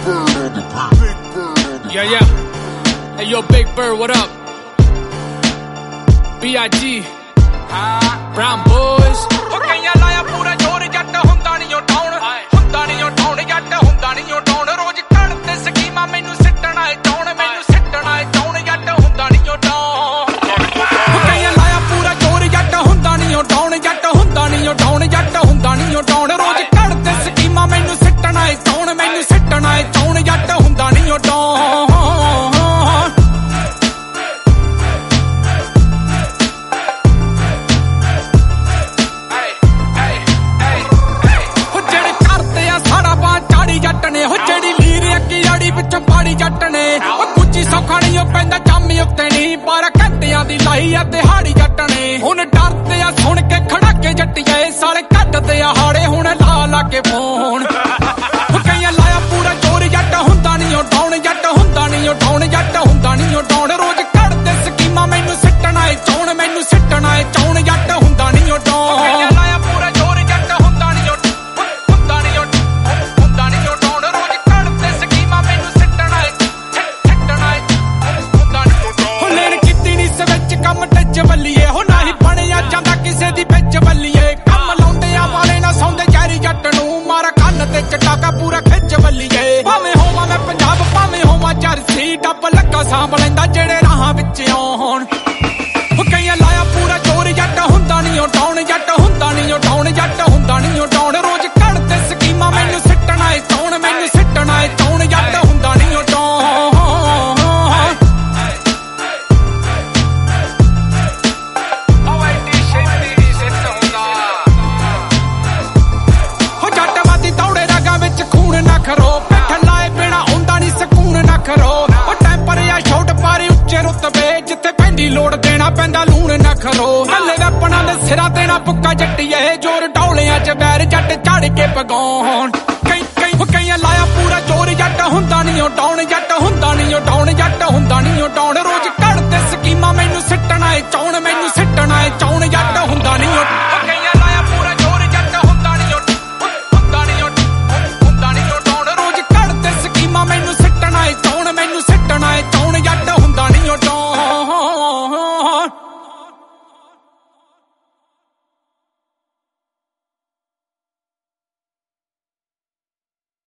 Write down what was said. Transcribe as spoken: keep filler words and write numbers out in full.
Yeah, yeah. Hey, yo, Big Bird, what up? B I G Brown Boys. ਕਈਆਂ ਲਾਇਆ ਪੂਰਾ ਜੋਰ ਜੱਟ ਹੁੰਦਾ ਨਹੀਂ ਉਹ ਟਾਉਣ ਹੁੰਦਾ ਨਹੀਂ ਉਹ ਟਾਉਣ ਜੱਟ ਹੁੰਦਾ ਨਹੀਂ ਉਹ ਟਾਉਣ ਰੋਜ਼ ਕਣ ਤੇ ਸਕੀਮਾਂ ਮੈਨੂੰ ਸਿੱਟਣਾ ਏ ਟਾਉਣ ਮੈਨੂੰ ਸਿੱਟਣਾ ਏ ਟਾਉਣ ਜੱਟ ਹੁੰਦਾ ਨਹੀਂ ਉਹ ਟਾਉਣ ਕਈਆਂ ਲਾਇਆ ਪੂਰਾ ਜੋਰ ਜੱਟ ਹੁੰਦਾ ਨਹੀਂ ਉਹ ਟਾਉਣ ਜੱਟ ਹੁੰਦਾ ਨਹੀਂ ਉਹ ਟਾਉਣ ਜੱਟ ਹੁੰਦਾ ਨਹੀਂ ਉਹ ਟਾਉਣ ਰੋਜ਼ ਕਣ ਤੇ ਸਕੀਮਾਂ ਮੈਨੂੰ ਸਿੱਟਣਾ ਏ ਟਾਉਣ ਮੈਨੂੰ ਸਿੱਟਣਾ ਏ ਟਾਉਣ ਜੱਟ ਹੁੰਦਾ ਨਹੀਂ ਉਹ ਟਾਉਣ ਪਾੜੀ ਜੱਟ ਨੇ ਉਹ ਕੁੱਚੀ ਸੌਖਾ ਨਹੀਂ ਉਹ ਪੈਂਦਾ ਜੰਮ ਉੱਤੇ ਨਹੀਂ ਪਰ ਘੰਟਿਆਂ ਦੀ ਲਾਈ ਆ ਦਿਹਾੜੀ ਜੱਟ ਨੇ ਹੁਣ ਡਰਦੇ ਆ ਸੁਣ ਕੇ ਖੜਾਕੇ ਜੱਟੀਏ ਸਾਲੇ ਕੱਢਦੇ ਆ ਹਾੜੇ ਹੁਣ ਲਾ ਲਾ ਕੇ ਫੋਨ ਕਈਆਂ ਲਾਇਆ ਪੂਰਾ ਜੋਰ ਜੱਟ ਹੁੰਦਾ ਨਹੀਂ ਉਹ ਡਾਉਣ ਜੱਟ ਹੁੰਦਾ ਨਹੀਂ ਉਹ ਡਾਉਣ ਜੱਟ ਹੁੰਦਾ ਨਹੀਂ ਉਹ ਡਾਉਣ ਰੋਜ਼ ਕੱਢਦੇ ਸਕੀਮਾਂ ਮੈਨੂੰ ਸਿੱਟਣਾ ਏ ਚੌਣ ਮੈਨੂੰ ਸਿੱਟਣਾ ਏ ਚੌਣ ਜੱਟ ਹੁੰਦਾ ਨਹੀਂ ਉਹ ਡਾਉਣ ਕਈਆਂ ਲਾਇਆ ਪੂਰਾ ਜੋਰ ਜੱਟ ਹੁੰਦਾ ਨਹੀਂ ਉਹ ਹੁੰਦਾ ਨਹੀਂ ਉਹ ਹੁੰਦਾ ਨਹੀਂ ਉਹ ਡਾਉਣ ਰੋਜ਼ ਕੱਢਦੇ ਸਕੀਮਾਂ ਮੈਨੂੰ ਕੰਮ ਟੱਚ ਬੱਲੀਏ ਹੋ ਨਹੀਂ ਬਣਿਆ ਜਾਂਦਾ ਕਿਸੇ ਦੀ ਵਿੱਚ ਬੱਲੀਏ ਕੰਮ ਲਾਉਂਦੇ ਆ ਵਾਲੇ ਨਾ ਸੌਂਦੇ ਜੈਰੀ ਜੱਟ ਨੂੰ ਮਾਰਾ ਕੰਨ ਤੇ ਚਟਾਕਾ ਪੂਰਾ ਖਿੱਚ ਬੱਲੀਏ ਭਾਵੇਂ ਹੋਵਾਂ ਮੈਂ ਪੰਜਾਬ ਭਾਵੇਂ ਹੋਵਾਂ ਜਰਸੀ ਡੱਬ ਲੱਗਾ ਸਾਂਭ ਲੈਂਦਾ ਜਿਹੜੇ ਰਾਹਾਂ ਵਿੱਚ ਆਉਣ ਕਈਆਂ ਲਾਇਆ ਪੂਰਾ ਜੋਰ ਜੱਟ ਹੁੰਦਾ ਨਹੀਂ ਉਹ ਡਾਉਣ ਜੱਟ ਹੁੰਦਾ ਨਹੀਂ ਉਹ ਡਾਉਣ ਜੱਟ ਹੁੰਦਾ ਨਹੀਂ ਉਹ ਡਾਉਣ ਰੋਜ਼ ਕੱਢਦੇ ਸਕੀਮਾਂ ਮੈਨੂੰ ਸਿੱਟਣਾ ਏ ਚੌਣ ਮੈਨੂੰ ਸਿੱਟਣਾ ਏ ਚੌਣ ਜੱਟ ਹੁੰਦਾ ਨਹੀਂ ਉਹ ਡਾਉਣ ਖਰੋ ਪਿੱਠ ਲਾਏ ਬਿਨਾ ਹੁੰਦਾ ਨਹੀਂ ਸਕੂਨ ਨਾ ਖਰੋ ਉਹ ਟੈਂਪਰ ਆ ਛੋਟ ਪਾਰੇ ਉੱਚੇ ਰੁਤਬੇ ਜਿੱਥੇ ਪੈਂਦੀ ਲੋੜ ਦੇਣਾ ਪੈਂਦਾ ਲੂਣ ਨਾ ਖਰੋ ਕੱਲੇ ਵੈਪਣਾ ਦੇ ਸਿਰਾਂ ਦੇਣਾ ਪੁੱਕਾ ਜੱਟੀਏ ਜੋਰ ਡੌਲਿਆਂ ਚ ਬੈਰ ਜੱਟ ਚੜ ਕੇ ਪਗਾਉਣ ਕਈ ਕਈ ਕਈਆਂ ਲਾਇਆ ਪੂਰਾ ਜੋਰ ਜੱਟ ਹੁੰਦਾ ਨਹੀਂ ਉਹ ਡਾਉਣ ਜੱਟ ਹੁੰਦਾ ਨਹੀਂ ਉਹ ਡਾਉਣ ਜੱਟ ਹੁੰਦਾ ਨਹੀਂ ਉਹ ਡਾਉਣ ਰੋਜ਼ ਕੱਢਦੇ ਸਕੀਮਾਂ ਮੈਨੂੰ ਸਿੱਟਣਾ ਏ ਚੌਣ